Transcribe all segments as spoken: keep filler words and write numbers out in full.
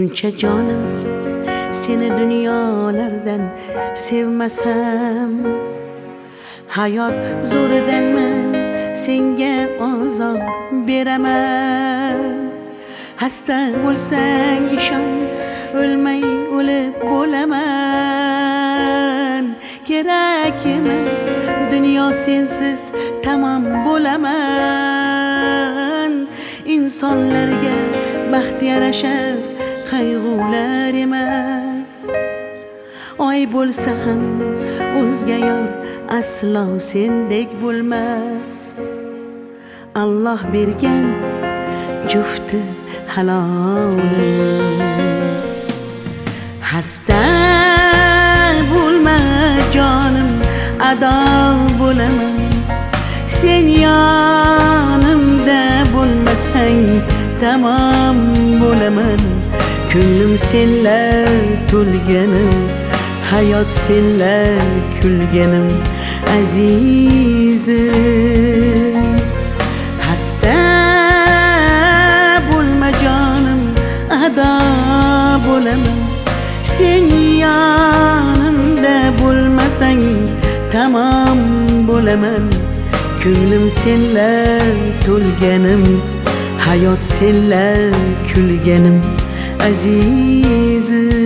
Buncha jonim seni dunyolardan sevmasam, hayot zo'ridanmi senga ozor beraman. Hasta bo'lsang ishon, o'lmay o'lib bo'laman. Kerak emas dunyo sensiz tamom bo'laman. İnsonlarga baxt yarashar qayg'ular emas. Oy bo'lsa ham o'zga yor aslo sendek bo'lmas. Alloh bergan jufti halolim. Hasta bo'lma jonim, ado bo'laman. Sen yonimda bo'lmasang tamom bo'laman. Ko'nglim senlar to'lganim, hayot senlar kulganim azizim. Hasta bo'lma jonim, ado bo'laman. Sen yonimda bo'lmasang tamom bo'laman. Ko'nglim senlar to'lganim, hayot senlar kulganim azizim.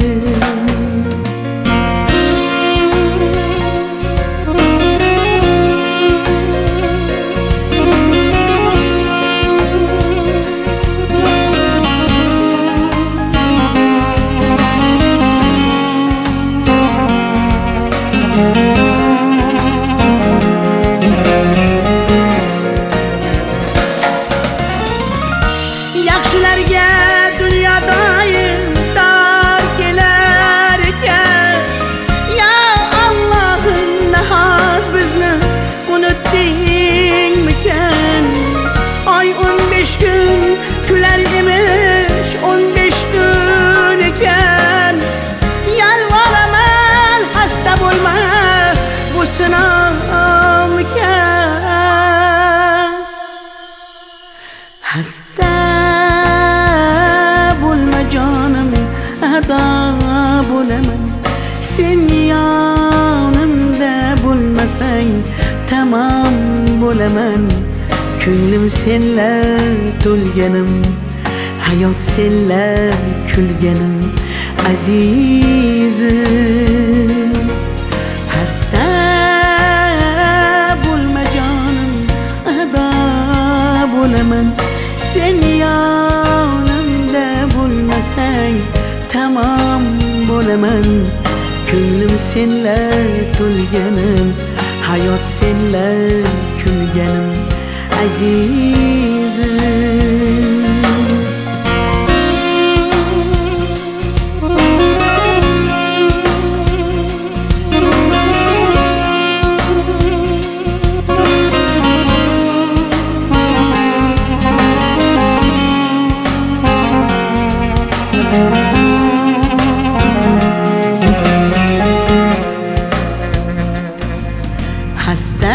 Yaxshilarga dunyodoyim dar kelar ekan. Ya Allohim, nahot bizni unutdingmikan? Oy o'n besh kun kular emish, o'n besh tun ekan. Yalvoraman, hasta bo'lma, bu sinovmikan. Hasta bo'lma jonim, ado bo'laman. Sen yonimda bo'lmasang tamom bo'laman. Ko'nglim senlar to'lganim, hayot senlar kulganim azizim. Hasta bo'lma jonim, ado bo'laman. Sen yonimda bo'lmasang tamom bo'laman. Ko'nglim senlar to'lganim, hayot senlar kulganim azizim. Hasta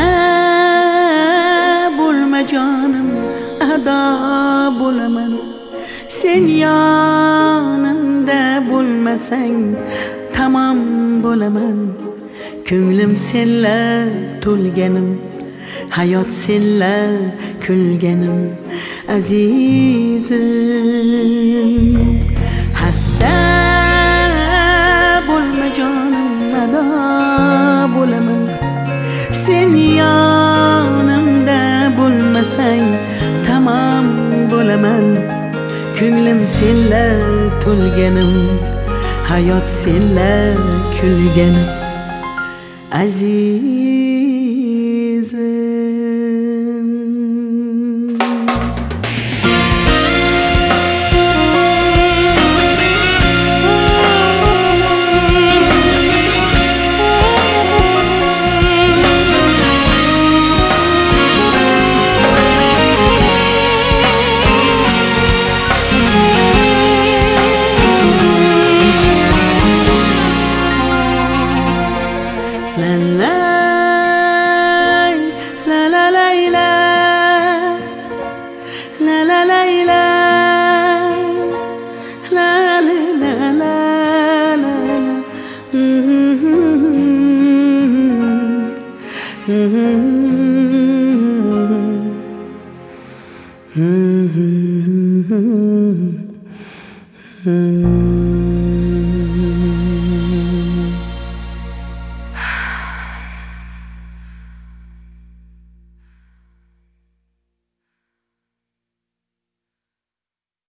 bo'lma jonim, ado bo'laman. Sen yonimda bo'lmasang tamom bo'laman. Ko'nglim senlar to'lganim, hayot senlar kulganim azizim. Hasta bo'lma jonim, ado bo'laman. Sen yonimda bo'lmasang tamom bo'laman. Ko'nglim senlar to'lganim, hayot senlar kulganim azizim. La la la la la la la la la la la Gönlüm